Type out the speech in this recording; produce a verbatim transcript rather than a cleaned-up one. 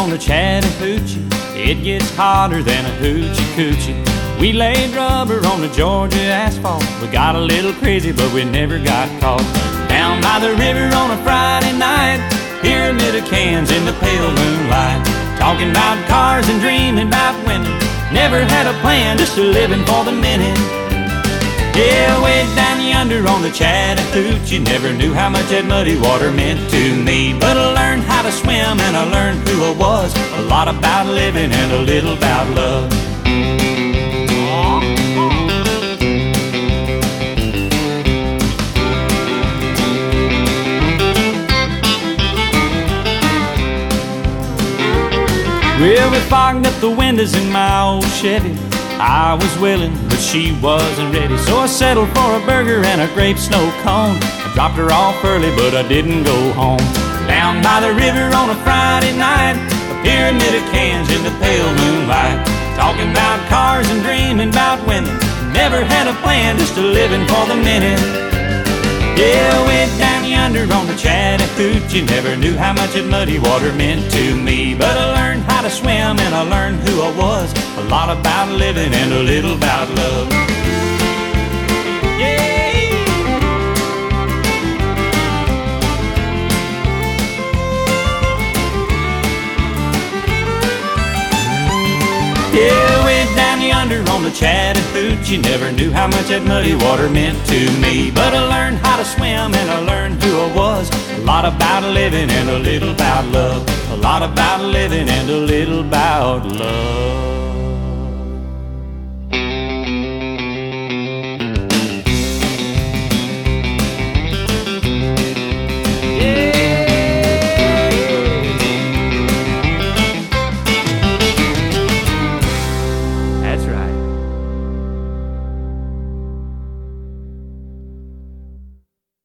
on the Chattahoochee. It gets hotter than a hoochie coochie. We laid rubber on the Georgia asphalt. We got a little crazy, but we never got caught. Down by the river on a Friday night, pyramid of cans in the pale moonlight, talking about cars and dreaming about women. Never had a plan, just a living for the minute. Yeah, way down yonder on the Chattahoochee, never knew how much that muddy water meant to me. But I learned how to swim and I learned who I was. A lot about living and a little about love. Well, we fogged up the windows in my old Chevy. I was willing, but she wasn't ready, so I settled for a burger and a grape snow cone. I dropped her off early, but I didn't go home. Down by the river on a Friday night, a pyramid of cans in the pale moonlight, talking about cars and dreaming about women. Never had a plan, just a living for the minute. Yeah, way down yonder on the Chattahoochee, never knew how much that muddy water meant to me. But I learned how to swim and I learned who I was. A lot about living and a little about love. Yeah. Yeah, way down yonder on the Chattahoochee, never knew how much that muddy water meant to me. But I learned how to swim and I learned who I was. A lot about living and a little about love. A lot about living and a little about love.